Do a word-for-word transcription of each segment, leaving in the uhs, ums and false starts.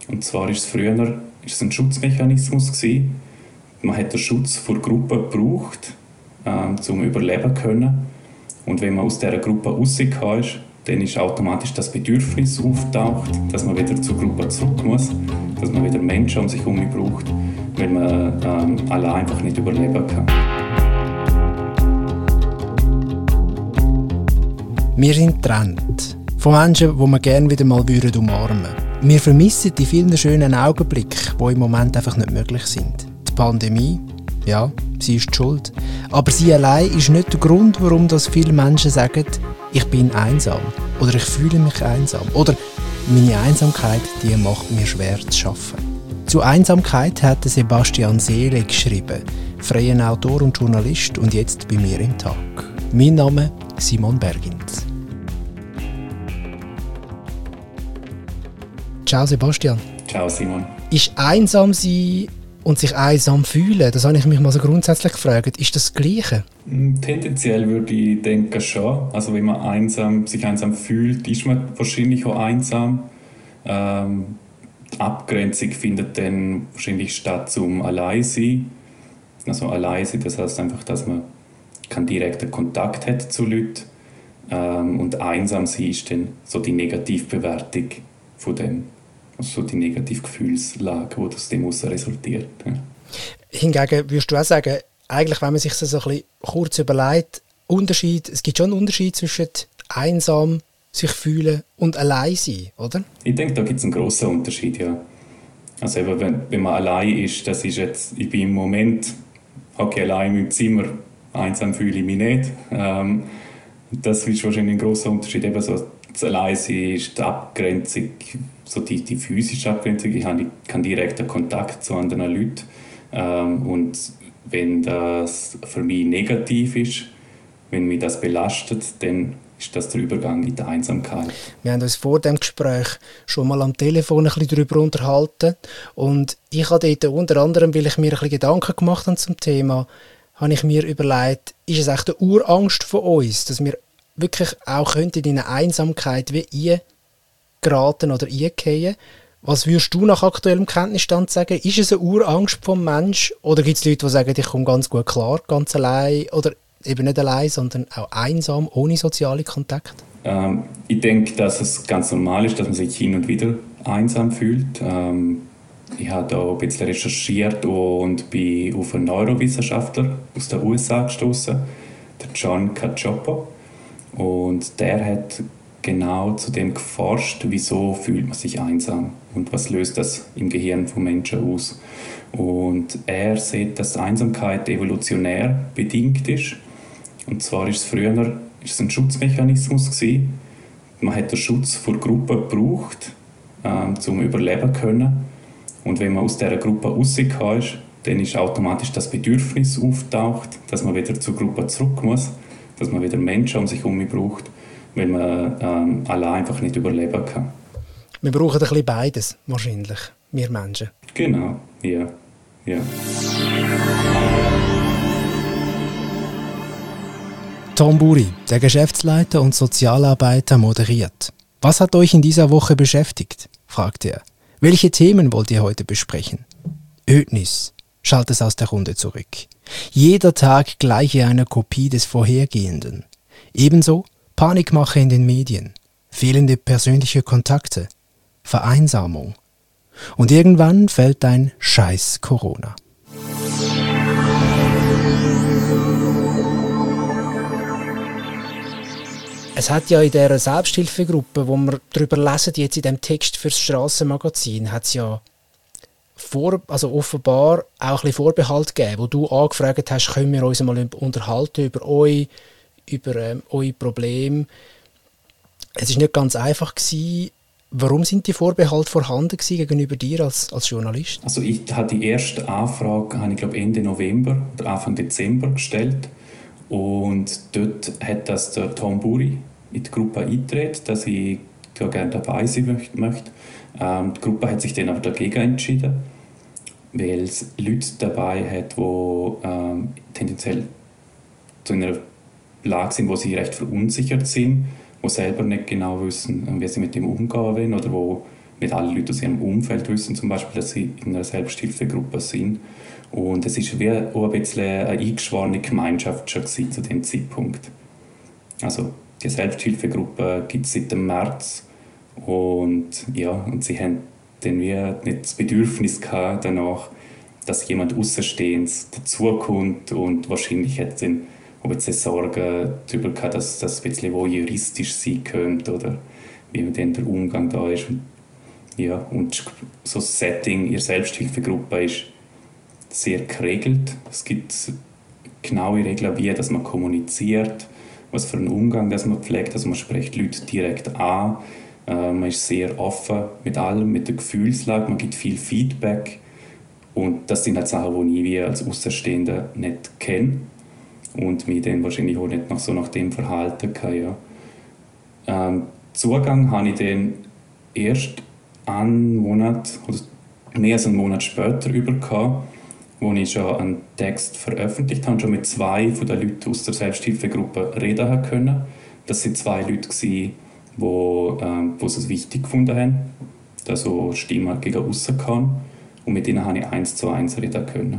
Und zwar ist es früher ist es ein Schutzmechanismus gewesen. Man hat den Schutz vor Gruppen gebraucht, ähm, um überleben zu können. Und wenn man aus dieser Gruppe rausgekommen ist, dann ist automatisch das Bedürfnis auftaucht, dass man wieder zur Gruppe zurück muss, dass man wieder Menschen um sich herum braucht, weil man ähm, allein einfach nicht überleben kann. Wir sind getrennt von Menschen, die wir gerne wieder mal umarmen würden. Wir vermissen die vielen schönen Augenblicke, die im Moment einfach nicht möglich sind. Die Pandemie, ja, sie ist die schuld. Aber sie allein ist nicht der Grund, warum das viele Menschen sagen, ich bin einsam oder ich fühle mich einsam oder meine Einsamkeit, die macht mir schwer zu schaffen. Zu Einsamkeit hat Sebastian Seele geschrieben, freier Autor und Journalist und jetzt bei mir im Tag. Mein Name Simon Bergins. Ciao Sebastian. Ciao Simon. Ist einsam sein und sich einsam fühlen, das habe ich mich mal so grundsätzlich gefragt, ist das das Gleiche? Tendenziell würde ich denken schon. Also wenn man einsam, sich einsam fühlt, ist man wahrscheinlich auch einsam. Ähm, die Abgrenzung findet dann wahrscheinlich statt zum Alleinsein. Also Alleinsein, das heißt einfach, dass man keinen direkten Kontakt hat zu Leuten. Ähm, und einsam sein ist dann so die Negativbewertung von dem. Also so die negative Gefühlslage, die aus dem heraus resultiert. Ja. Hingegen würdest du auch sagen, eigentlich, wenn man sich das so ein bisschen kurz überlegt, Unterschied, es gibt schon einen Unterschied zwischen einsam sich fühlen und allein sein, oder? Ich denke, da gibt es einen grossen Unterschied, ja. Also eben, wenn, wenn man allein ist, das ist jetzt, ich bin im Moment okay, allein in meinem Zimmer, einsam fühle ich mich nicht. Ähm, das ist wahrscheinlich ein grosser Unterschied. Eben so, das Alleinsein ist die Abgrenzung, so die, die physische Abgrenzung. Ich habe keinen direkten Kontakt zu anderen Leuten. Ähm, und wenn das für mich negativ ist, wenn mich das belastet, dann ist das der Übergang in die Einsamkeit. Wir haben uns vor dem Gespräch schon mal am Telefon ein bisschen darüber unterhalten. Und ich habe dort unter anderem, weil ich mir ein bisschen Gedanken gemacht habe zum Thema, habe ich mir überlegt, ist es echt eine Urangst von uns, dass wir wirklich auch könnten in eine Einsamkeit wie eingeraten oder eingehen. Was würdest du nach aktuellem Kenntnisstand sagen? Ist es eine Urangst vom Mensch? Oder gibt es Leute, die sagen, ich komme ganz gut klar, ganz allein? Oder eben nicht allein, sondern auch einsam, ohne soziale Kontakte? Ähm, ich denke, dass es ganz normal ist, dass man sich hin und wieder einsam fühlt. Ähm, ich habe da ein bisschen recherchiert und bin auf einen Neurowissenschaftler aus den U S A gestoßen, der John Cacioppo. Und der hat genau zu dem geforscht, wieso fühlt man sich einsam und was löst das im Gehirn von Menschen aus. Und er sieht, dass Einsamkeit evolutionär bedingt ist. Und zwar ist es früher ist es ein Schutzmechanismus gewesen. Man hat den Schutz vor Gruppen gebraucht, ähm, um überleben zu können. Und wenn man aus dieser Gruppe rausgekommen ist, dann ist automatisch das Bedürfnis auftaucht, dass man wieder zur Gruppe zurück muss, dass man wieder Menschen um sich herum braucht, weil man ähm, allein einfach nicht überleben kann. Wir brauchen ein bisschen beides, wahrscheinlich, wir Menschen. Genau, ja. ja. Tom Buri, der Geschäftsleiter und Sozialarbeiter, moderiert. Was hat euch in dieser Woche beschäftigt? Fragt er. Welche Themen wollt ihr heute besprechen? Ödnis, schallt es aus der Runde zurück. Jeder Tag gleiche einer Kopie des vorhergehenden. Ebenso Panikmache in den Medien, fehlende persönliche Kontakte, Vereinsamung. Und irgendwann fällt ein Scheiß Corona. Es hat ja in dieser Selbsthilfegruppe, wo wir darüber lesen, jetzt in dem Text fürs Strassenmagazin, hat es ja vor, also offenbar auch ein bisschen Vorbehalt gegeben, wo du angefragt hast, können wir uns mal unterhalten über euch, über ähm, eure Probleme. Es war nicht ganz einfach gewesen. Warum sind die Vorbehalte vorhanden gewesen gegenüber dir als, als Journalist? Also ich habe die erste Anfrage, habe ich glaube Ende November oder Anfang Dezember gestellt. Und dort hat das der Tom Buri in die Gruppe eingetreten, dass ich da gerne dabei sein möchte. Ähm, die Gruppe hat sich dann aber dagegen entschieden, weil es Leute dabei hat, die ähm, tendenziell zu einer Lage sind, wo sie recht verunsichert sind, die selber nicht genau wissen, wie sie mit dem umgehen wollen oder wo Nicht alle Leute aus ihrem Umfeld wissen zum Beispiel, dass sie in einer Selbsthilfegruppe sind. Und es war wie auch ein bisschen eine eingeschworene Gemeinschaft schon zu dem Zeitpunkt. Also die Selbsthilfegruppe gibt es seit dem März. Und, ja, und sie haben dann wie nicht das Bedürfnis gehabt danach, dass jemand Außenstehendes dazukommt. Und wahrscheinlich hat dann auch ein bisschen Sorgen darüber gehabt, dass das ein bisschen wo juristisch sein könnte oder wie dann der Umgang da ist. Und, ja, und so das Setting ihrer Selbsthilfegruppe ist sehr geregelt. Es gibt genaue Regeln, wie dass man kommuniziert, was für einen Umgang dass man pflegt. Also man spricht Leute direkt an, äh, man ist sehr offen mit allem, mit der Gefühlslage, man gibt viel Feedback. Und das sind halt Sachen, die ich wie als Außenstehender nicht kenne und mich dann wahrscheinlich auch nicht nach, so nach dem verhalten kann. Ja. Ähm, Zugang habe ich dann erst einen Monat oder mehr als einen Monat später bekommen, wo ich schon einen Text veröffentlicht habe, schon mit zwei von den Leuten aus der Selbsthilfegruppe reden können. Das waren zwei Leute, die ähm, es wichtig gefunden haben, dass so Stimme gegen aussen kann. Und mit ihnen konnte ich eins zu eins reden können.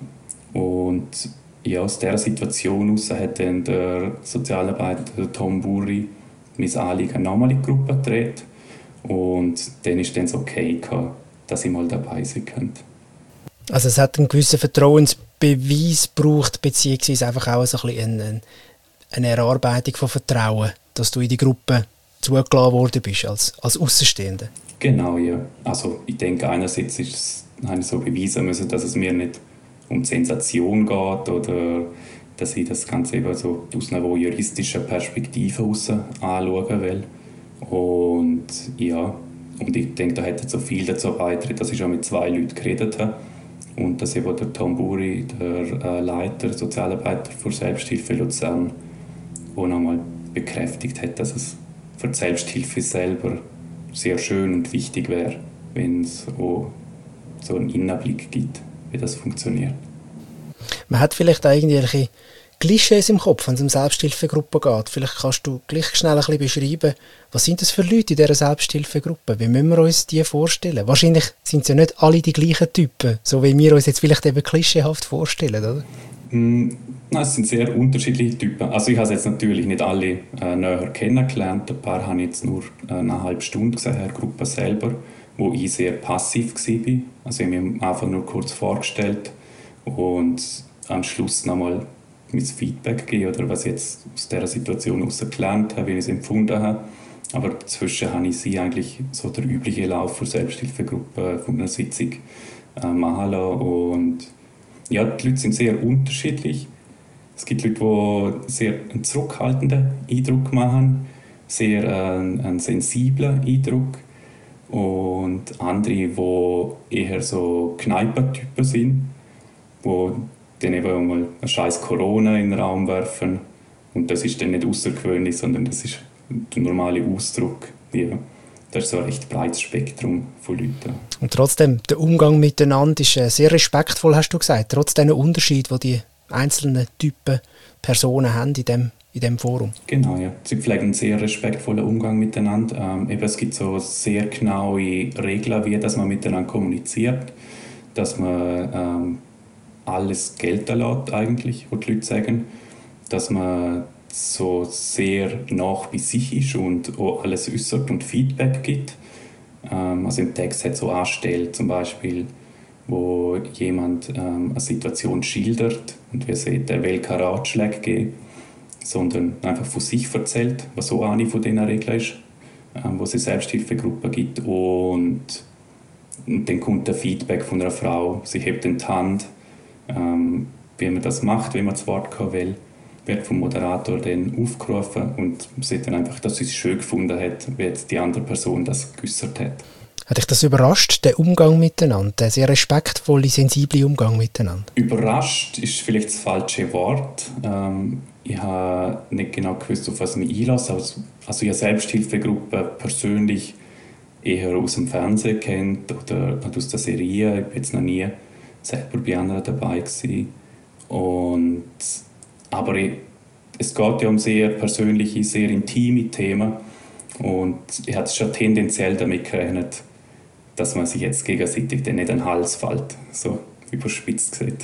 Und ja, aus dieser Situation heraus hat dann der Sozialarbeiter Tom Burri mein Anliegen nochmal in die Gruppe gedreht. Und dann war es okay gehabt, dass ich mal dabei sein könnte. Also es hat einen gewissen Vertrauensbeweis gebraucht, beziehungsweise einfach auch so ein bisschen eine, eine Erarbeitung von Vertrauen, dass du in die Gruppe zugelassen worden bist als, als Außenstehender. Genau, ja. Also ich denke, einerseits ist es, habe ich so beweisen müssen, dass es mir nicht um Sensation geht oder dass ich das Ganze eben so aus einer juristischen Perspektive heraus anschauen will. Und ja, und ich denke, da hat so viel dazu beigetragen, dass ich schon mit zwei Leuten geredet habe. Und dass eben der Tom Burri, der äh, Leiter, Sozialarbeiter für Selbsthilfe Luzern, auch nochmal bekräftigt hat, dass es für die Selbsthilfe selber sehr schön und wichtig wäre, wenn es auch so einen Innenblick gibt, wie das funktioniert. Man hat vielleicht auch irgendwelche Klischees im Kopf, wenn es um Selbsthilfegruppen geht. Vielleicht kannst du gleich schnell ein bisschen beschreiben, was sind das für Leute in dieser Selbsthilfegruppe? Wie müssen wir uns die vorstellen? Wahrscheinlich sind es ja nicht alle die gleichen Typen, so wie wir uns jetzt vielleicht eben klischeehaft vorstellen, oder? Mm, nein, es sind sehr unterschiedliche Typen. Also ich habe jetzt natürlich nicht alle äh, näher kennengelernt. Ein paar habe ich jetzt nur äh, eine halbe Stunde gesehen, in der Gruppe selber, wo ich sehr passiv war. Also ich habe mich einfach nur kurz vorgestellt und am Schluss nochmal mein Feedback geben oder was ich jetzt aus dieser Situation heraus gelernt habe, wie ich es empfunden habe. Aber dazwischen habe ich sie eigentlich so der übliche Lauf der Selbsthilfegruppe von einer Sitzung äh, machen lassen. Und ja, die Leute sind sehr unterschiedlich. Es gibt Leute, die sehr einen zurückhaltenden Eindruck machen, sehr äh, einen sensiblen Eindruck. Und andere, die eher so Kneipentypen sind, die dann eben mal ein scheiß Corona in den Raum werfen. Und das ist dann nicht außergewöhnlich, sondern das ist der normale Ausdruck. Ja, das ist so ein recht breites Spektrum von Leuten. Und trotzdem, der Umgang miteinander ist sehr respektvoll, hast du gesagt. Trotz diesen Unterschied, die die einzelnen Typen Personen haben in dem, in dem Forum. Genau, ja. Sie pflegen einen sehr respektvollen Umgang miteinander. Ähm, eben, es gibt so sehr genaue Regeln, wie dass man miteinander kommuniziert, dass man ähm, alles gelten lässt, eigentlich, was die Leute sagen, dass man so sehr nah bei sich ist und auch alles äußert und Feedback gibt. Ähm, also im Text hat so Anstellen zum Beispiel, wo jemand ähm, eine Situation schildert und wir sehen, der will keine Ratschläge geben, sondern einfach von sich erzählt, was so eine von diesen Regeln ist, ähm, wo es eine Selbsthilfegruppe gibt. Und, und dann kommt der Feedback von einer Frau, sie hebt die Hand, ähm, wie man das macht, wenn man das Wort kommen will, wird vom Moderator dann aufgerufen und man sieht dann einfach, dass sie es schön gefunden hat, wie jetzt die andere Person das geäußert hat. Hat dich das überrascht, der Umgang miteinander, der sehr respektvolle, sensible Umgang miteinander? Überrascht ist vielleicht das falsche Wort. Ähm, ich habe nicht genau gewusst, auf was ich mich einlasse. Also, also ich habe Selbsthilfegruppe persönlich eher aus dem Fernsehen kennt oder aus der Serie. Ich war jetzt noch nie selber bei anderen dabei gewesen. Und, aber ich, es geht ja um sehr persönliche, sehr intime Themen. Und ich hatte schon tendenziell damit gerechnet, dass man sich jetzt gegenseitig dann nicht an den Hals fällt, so überspitzt gesagt.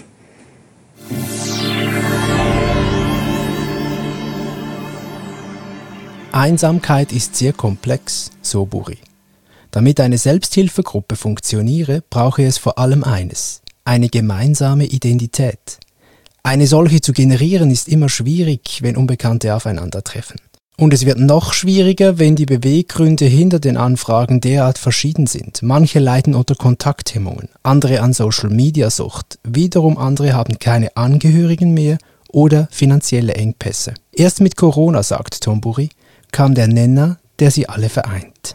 Einsamkeit ist sehr komplex, so Buri. Damit eine Selbsthilfegruppe funktioniere, brauche es vor allem eines: eine gemeinsame Identität. Eine solche zu generieren ist immer schwierig, wenn Unbekannte aufeinandertreffen. Und es wird noch schwieriger, wenn die Beweggründe hinter den Anfragen derart verschieden sind. Manche leiden unter Kontakthemmungen, andere an Social-Media-Sucht, wiederum andere haben keine Angehörigen mehr oder finanzielle Engpässe. Erst mit Corona, sagt Tom Buri, kam der Nenner, der sie alle vereint.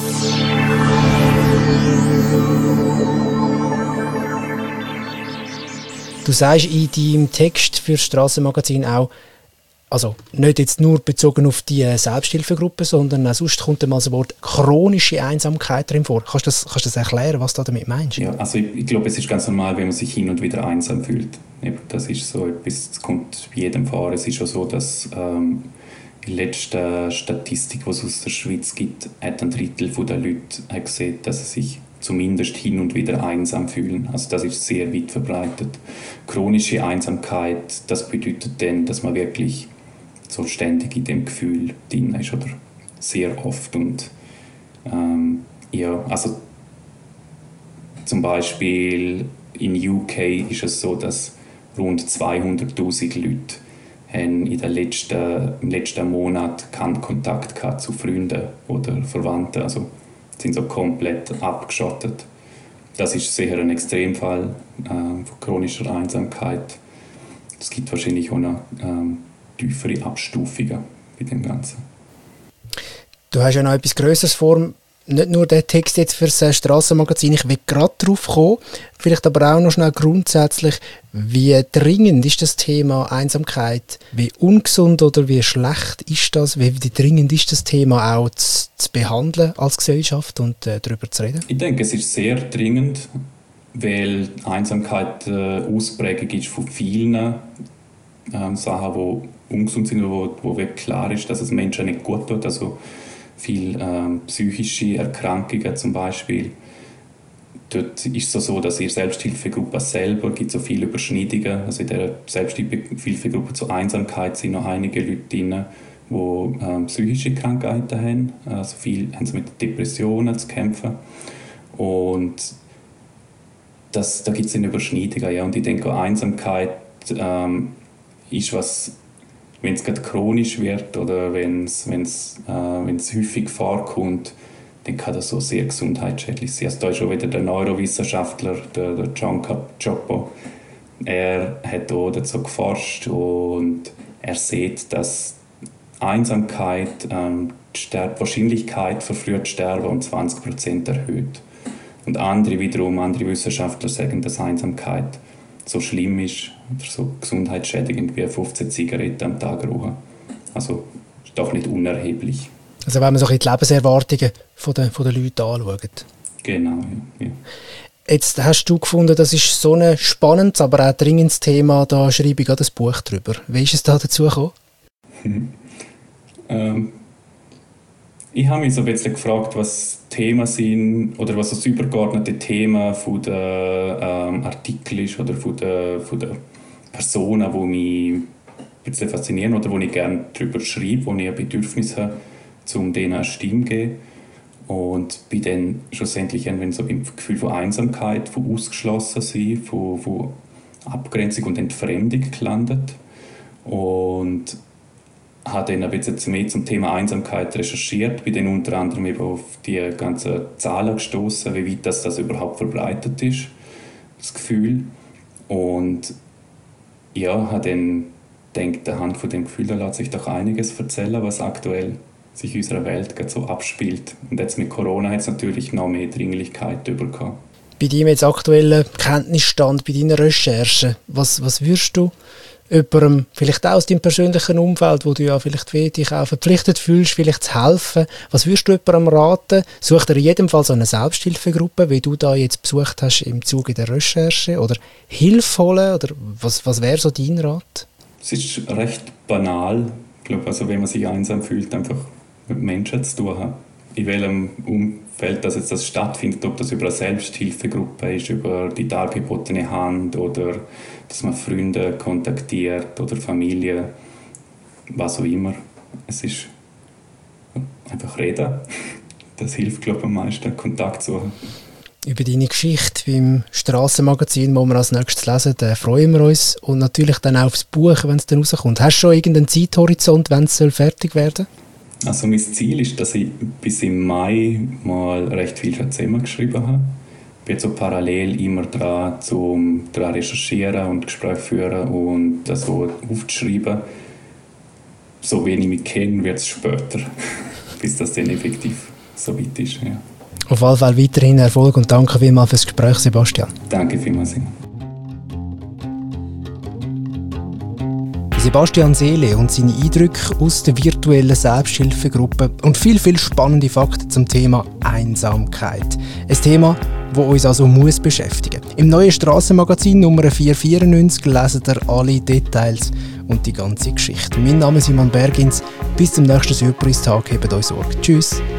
Du sagst in deinem Text für das Strassenmagazin auch, also nicht jetzt nur bezogen auf die Selbsthilfegruppe, sondern auch sonst kommt einmal das Wort chronische Einsamkeit drin vor. Kannst du das, kannst du das erklären, was du damit meinst? Ja, also ich, ich glaube, es ist ganz normal, wenn man sich hin und wieder einsam fühlt. Das ist so etwas, das kommt bei jedem vor. Es ist auch so, dass ähm, die letzte Statistik, die es aus der Schweiz gibt, hat ein Drittel der Leute hat gesehen, dass sie sich zumindest hin und wieder einsam fühlen. Also das ist sehr weit verbreitet. Chronische Einsamkeit, das bedeutet dann, dass man wirklich so ständig in dem Gefühl drin ist oder sehr oft. Und ähm, ja, also zum Beispiel in U K ist es so, dass rund zweihunderttausend Leute haben in den letzten, im letzten Monat keinen Kontakt gehabt zu Freunden oder Verwandten. Also sind so komplett abgeschottet. Das ist sicher ein Extremfall äh, von chronischer Einsamkeit. Es gibt wahrscheinlich auch noch ähm, tiefere Abstufungen bei dem Ganzen. Du hast ja noch etwas Grösseres vor, nicht nur der Text jetzt für das Strassenmagazin. Ich will gerade darauf kommen, vielleicht aber auch noch schnell grundsätzlich, wie dringend ist das Thema Einsamkeit, wie ungesund oder wie schlecht ist das, wie dringend ist das Thema auch zu, zu behandeln als Gesellschaft und äh, darüber zu reden? Ich denke, es ist sehr dringend, weil Einsamkeit äh, Ausprägung ist von vielen ähm, Sachen, die ungesund sind, wo, wo wirklich klar ist, dass es Menschen nicht gut tut. Also viele ähm, psychische Erkrankungen zum Beispiel. Dort ist es so, dass in der Selbsthilfegruppe selber gibt so viele Überschneidungen. Also in der Selbsthilfegruppe zur Einsamkeit sind noch einige Leute drin, die ähm, psychische Krankheiten haben. Also viele haben mit Depressionen zu kämpfen. Und das, da gibt es eine Überschneidung. Ja. Und ich denke, Einsamkeit ähm, ist was, wenn es gerade chronisch wird oder wenn es äh, häufig vorkommt, dann kann das so sehr gesundheitsschädlich sein. Also da ist auch wieder der Neurowissenschaftler, der, der John Cacioppo. Er hat auch dazu geforscht und er sieht, dass Einsamkeit ähm, die Wahrscheinlichkeit für frühes Sterben um zwanzig Prozent erhöht. Und andere wiederum, andere Wissenschaftler sagen, dass Einsamkeit so schlimm ist oder so gesundheitsschädigend wie fünfzehn Zigaretten am Tag rauchen. Also ist doch nicht unerheblich. Also wenn man so die Lebenserwartungen von den, von den Leuten anschaut. Genau, ja, ja. Jetzt hast du gefunden, das ist so ein spannendes, aber auch dringendes Thema, da schreibe ich gerade ein Buch drüber. Wie ist es da dazu gekommen? ähm, ich habe mich so ein bisschen gefragt, was Themen sind oder was das übergeordnete Thema von der ähm, Artikel ist oder von der, von der Personen, die mich ein bisschen faszinieren oder wo ich gerne darüber schreibe, wo ich ein Bedürfnis habe, um denen eine Stimme zu geben. Und bin dann schlussendlich wenn so beim Gefühl von Einsamkeit, von Ausgeschlossensein, von, von Abgrenzung und Entfremdung gelandet. Und habe dann ein bisschen mehr zum Thema Einsamkeit recherchiert, bin dann unter anderem eben auf die ganzen Zahlen gestoßen, wie weit das, das überhaupt verbreitet ist, das Gefühl. Und ja, habe dann gedacht, anhand von dem Gefühl, da lässt sich doch einiges erzählen, was aktuell sich in unserer Welt gerade so abspielt. Und jetzt mit Corona hat es natürlich noch mehr Dringlichkeit bekommen. Bei deinem jetzt aktuellen Kenntnisstand, bei deiner Recherche, was, was würdest du jemandem, vielleicht auch aus deinem persönlichen Umfeld, wo du ja vielleicht dich auch verpflichtet fühlst, vielleicht zu helfen, was würdest du jemandem raten? Such dir in jedem Fall so eine Selbsthilfegruppe, wie du da jetzt besucht hast im Zuge der Recherche, oder Hilfe holen, oder was, was wäre so dein Rat? Es ist recht banal, ich glaube, also wenn man sich einsam fühlt, einfach mit Menschen zu tun haben. In welchem Feld, dass jetzt das stattfindet, ob das über eine Selbsthilfegruppe ist, über die dargebotene Hand oder dass man Freunde kontaktiert oder Familie, was auch immer. Es ist einfach reden. Das hilft, glaube ich, am meisten, Kontakt suchen. Über deine Geschichte beim Strassenmagazin, wo wir als nächstes lesen, da freuen wir uns. Und natürlich dann auch aufs Buch, wenn es dann rauskommt. Hast du schon irgendeinen Zeithorizont, wenn es fertig werden soll? Also mein Ziel ist, dass ich bis im Mai mal recht viel schon zusammengeschrieben habe. Ich bin jetzt so parallel immer dran, zum daran recherchieren und Gespräche führen und das so aufzuschreiben. So wenig ich mich kenne, wird es später, bis das dann effektiv so weit ist. Ja. Auf jeden Fall weiterhin Erfolg und danke vielmals fürs Gespräch, Sebastian. Danke vielmals. Sebastian Seele und seine Eindrücke aus der virtuellen Selbsthilfegruppe und viel, viel spannende Fakten zum Thema Einsamkeit. Ein Thema, das uns also muss beschäftigen. Im neuen Strassenmagazin Nummer vierhundertvierundneunzig lesen ihr alle Details und die ganze Geschichte. Mein Name ist Simon Bergins. Bis zum nächsten Surprise-Tag. Hebt euch Sorge. Tschüss.